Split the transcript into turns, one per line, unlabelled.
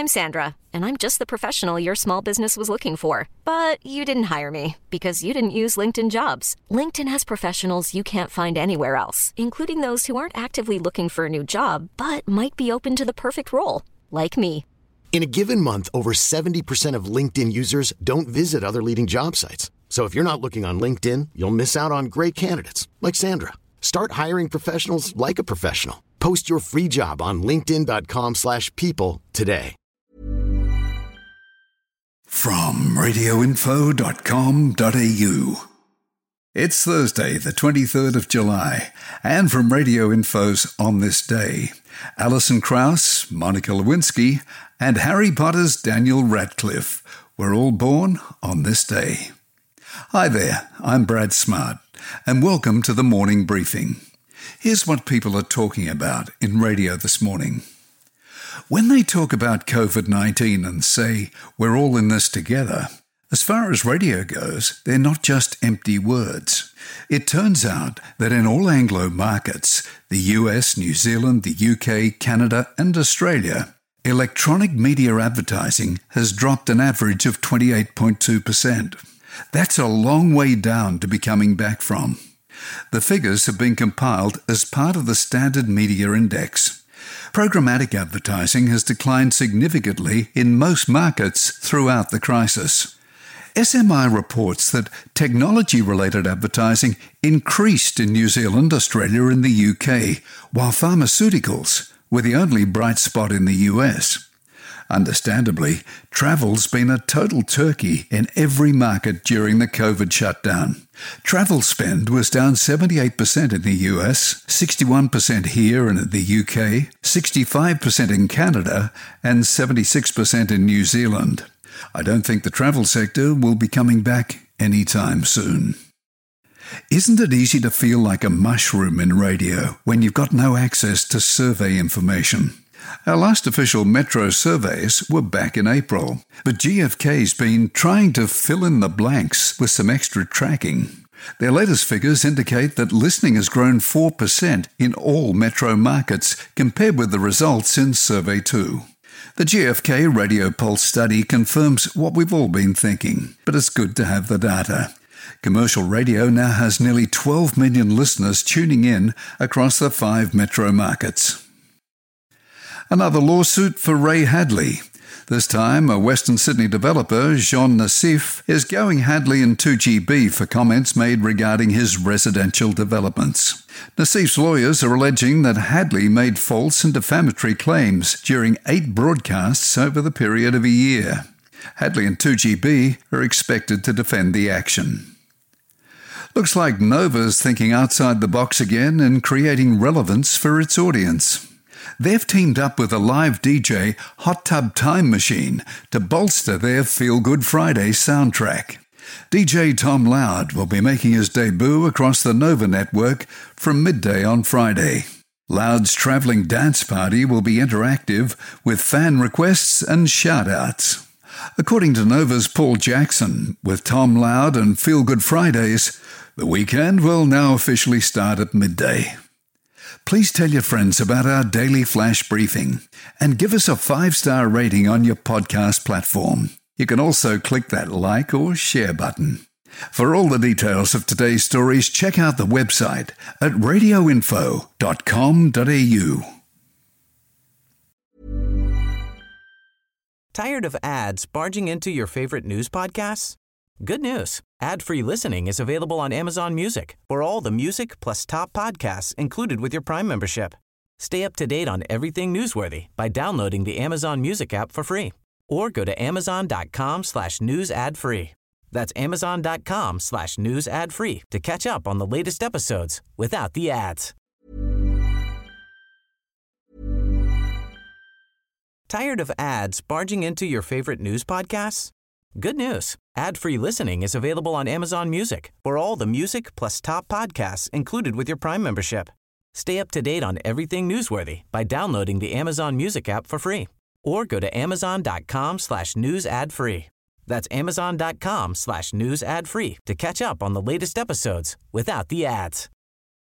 I'm Sandra, and I'm just the professional your small business was looking for. But you didn't hire me because you didn't use LinkedIn Jobs. LinkedIn has professionals you can't find anywhere else, including those who aren't actively looking for a new job, but might be open to the perfect role, like me.
In a given month, over 70% of LinkedIn users don't visit other leading job sites. So if you're not looking on LinkedIn, you'll miss out on great candidates like Sandra. Start hiring professionals like a professional. Post your free job on linkedin.com/people today.
From radioinfo.com.au. It's Thursday, the 23rd of July, and from Radio Info's On This Day, Alison Krauss, Monica Lewinsky, and Harry Potter's Daniel Radcliffe were all born on this day. Hi there, I'm Brad Smart, and welcome to the morning briefing. Here's what people are talking about in radio this morning. When they talk about COVID-19 and say, we're all in this together, as far as radio goes, they're not just empty words. It turns out that in all Anglo markets, the US, New Zealand, the UK, Canada and Australia, electronic media advertising has dropped an average of 28.2%. That's a long way down to be coming back from. The figures have been compiled as part of the Standard Media Index. Programmatic advertising has declined significantly in most markets throughout the crisis. SMI reports that technology-related advertising increased in New Zealand, Australia and the UK, while pharmaceuticals were the only bright spot in the US. Understandably, travel's been a total turkey in every market during the COVID shutdown. Travel spend was down 78% in the US, 61% here and in the UK, 65% in Canada, and 76% in New Zealand. I don't think the travel sector will be coming back anytime soon. Isn't it easy to feel like a mushroom in radio when you've got no access to survey information? Our last official metro surveys were back in April, but GfK's been trying to fill in the blanks with some extra tracking. Their latest figures indicate that listening has grown 4% in all metro markets compared with the results in Survey 2. The GfK Radio Pulse study confirms what we've all been thinking, but it's good to have the data. Commercial radio now has nearly 12 million listeners tuning in across the 5 metro markets. Another lawsuit for Ray Hadley. This time, a Western Sydney developer, Jean Nassif, is going Hadley and 2GB for comments made regarding his residential developments. Nassif's lawyers are alleging that Hadley made false and defamatory claims during 8 broadcasts over the period of a year. Hadley and 2GB are expected to defend the action. Looks like Nova's thinking outside the box again and creating relevance for its audience. They've teamed up with a live DJ Hot Tub Time Machine to bolster their Feel Good Friday soundtrack. DJ Tom Loud will be making his debut across the Nova network from midday on Friday. Loud's travelling dance party will be interactive with fan requests and shout-outs. According to Nova's Paul Jackson, with Tom Loud and Feel Good Fridays, the weekend will now officially start at midday. Please tell your friends about our daily flash briefing and give us a 5-star rating on your podcast platform. You can also click that like or share button. For all the details of today's stories, check out the website at radioinfo.com.au.
Tired of ads barging into your favorite news podcasts? Good news. Ad-free listening is available on Amazon Music for all the music plus top podcasts included with your Prime membership. Stay up to date on everything newsworthy by downloading the Amazon Music app for free or go to amazon.com/news ad free. That's amazon.com/news ad free to catch up on the latest episodes without the ads. Tired of ads barging into your favorite news podcasts? Good news. Ad-free listening is available on Amazon Music for all the music plus top podcasts included with your Prime membership. Stay up to date on everything newsworthy by downloading the Amazon Music app for free or go to amazon.com/news ad free. That's amazon.com/news ad free to catch up on the latest episodes without the ads.